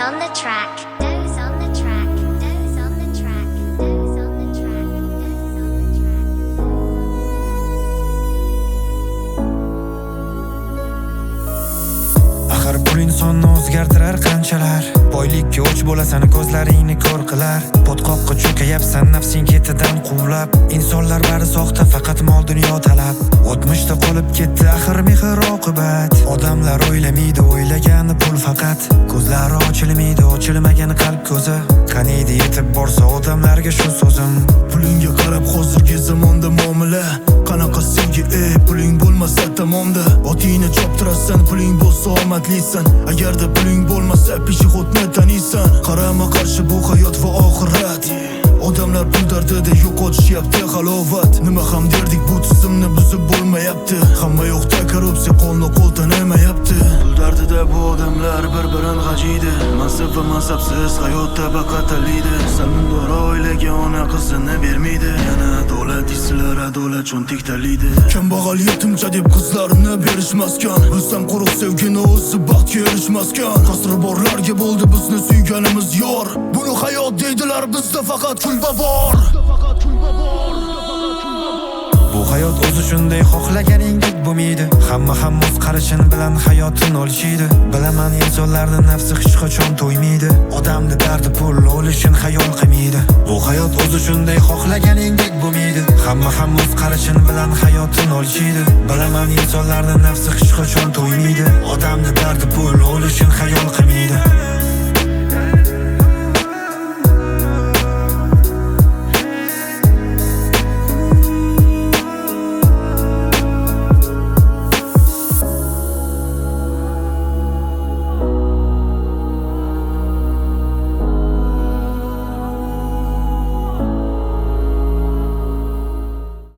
on the track. Doze on the track. Doze on the track. Doze on the track. Doze on the track. Axir pul insonni o'zgartirar qanchalar. Boylikka o'ch bo'lasan, ko'zlaringni ko'r qilar. Botqoqqa cho'kayapsan, nafsing ketidan quvlab. Insonlar bari soxta, faqat mol dunyo talab. O'tmishda qolib ketdi axir mehr oqibat. Odamlar o'ylamaydi, o'ylagani pul faqat. Ko'zlari ochilmaydi, ochilmagan qalb ko'zi. Qaniydi yetib borsa odamlarga shu so'zim. Pulingga qarab hozirgi zamonda muomala. Qanaqa sevgi, puling bo'lmasa tamomda. Otingni choptirasan, puling bo'lsa omadlisan. Agarda puling bo'lmasa peshixodni taniysan. Qarama qarshi bu hayot va oxirat. Odamlar pul dardida yo'qotishyapti halovat. Nima ham derdik, bu tizimni buzib bo'lmayapti. Hamma yoqda korrupsiya qo'lni qo'l tanimayapti. Pul dardida bu odamlar bir-birini g'ajiydi. Mansab va mansabsiz hayotda baqataliydi. Salmundor oilaga ona qizini bermaydi. Yana adolat islar, adolat cho'ntik talaydi. Kambag'al yetimcha deb qizlarini berishmaskan. Bizdan quruq sevgini o'zi baxtga erishmaskan. Qasri borlarga bo'ldi bizni suyganimiz yor. Buni hayot deydilar, bizda faqat kulba bor. Bu hayot o'zi shunday xohlaganingdek bo'lmaydi. Hamma o'z qarashini bilan hayotini olishiydi. Bilaman insonlarni nafsi hech qachon to'ymaydi. Odamni dardi pul olishini xayol qilmaydi. Bu hayot o'zi shunday xohlaganingdek bo'lmaydi. Hamma o'z qarashini bilan hayotini olishiydi. Bilaman insonlarni nafsi hech qachon to'ymaydi. Odamni dardi pul olishini xayol qilmaydi.